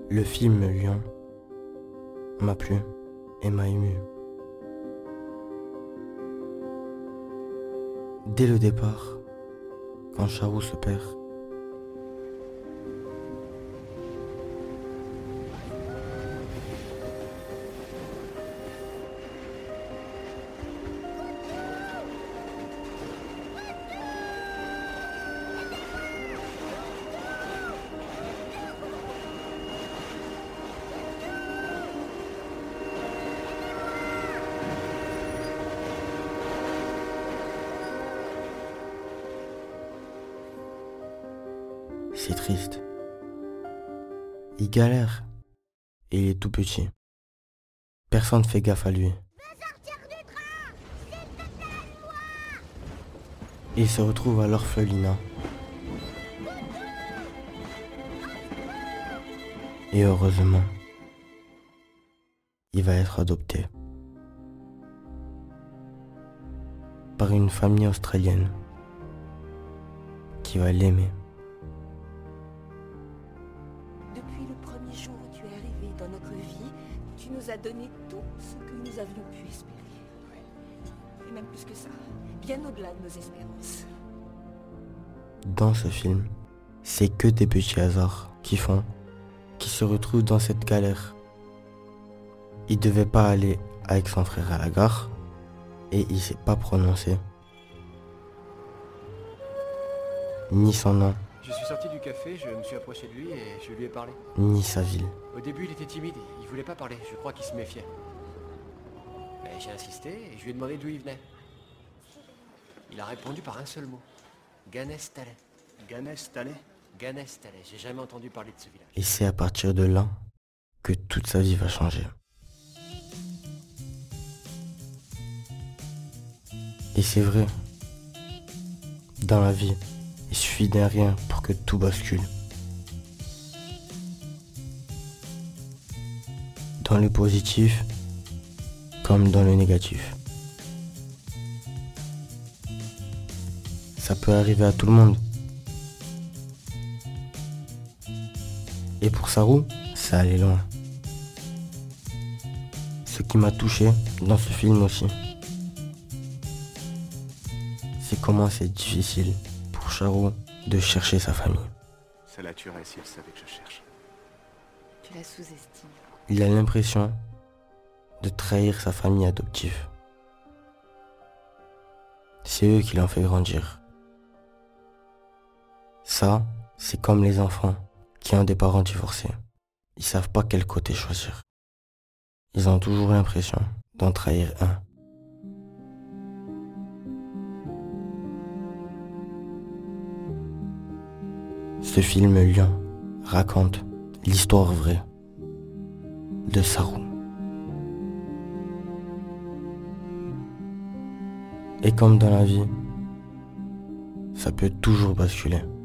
Le film Lion m'a plu et m'a ému. Dès le départ, quand Charou se perd, c'est triste. Il galère et il est tout petit. Personne ne fait gaffe à lui. Il se retrouve à l'orphelinat. Et heureusement, il va être adopté par une famille australienne qui va l'aimer. Depuis le premier jour où tu es arrivé dans notre vie, tu nous as donné tout ce que nous avions pu espérer. Et même plus que ça, bien au-delà de nos espérances. Dans ce film, c'est que des petits hasards qui se retrouvent dans cette galère. Il devait pas aller avec son frère à la gare et il s'est pas prononcé. Ni son nom, Je suis sorti du café, je me suis approché de lui et je lui ai parlé. ni sa ville. Au début, il était timide, il voulait pas parler, je crois qu'il se méfiait. Mais j'ai insisté et je lui ai demandé d'où il venait. Il a répondu par un seul mot. Ganès Talais. Ganès Talais. Ganès Talais, j'ai jamais entendu parler de ce village. Et c'est à partir de là que toute sa vie va changer. Et c'est vrai, dans la vie, il suffit d'un rien pour que tout bascule. Dans le positif, comme dans le négatif. Ça peut arriver à tout le monde. Et pour Sarou, ça allait loin. Ce qui m'a touché dans ce film aussi, c'est comment c'est difficile pour Charou de chercher sa famille. Ça la tuerait si elle savait que je cherche. Tu la sous-estimes. Il a l'impression de trahir sa famille adoptive. C'est eux qui l'ont fait grandir. Ça, c'est comme les enfants qui ont des parents divorcés. Ils savent pas quel côté choisir. Ils ont toujours l'impression d'en trahir un. Ce film Lion raconte l'histoire vraie de Sarou. Et comme dans la vie, ça peut toujours basculer.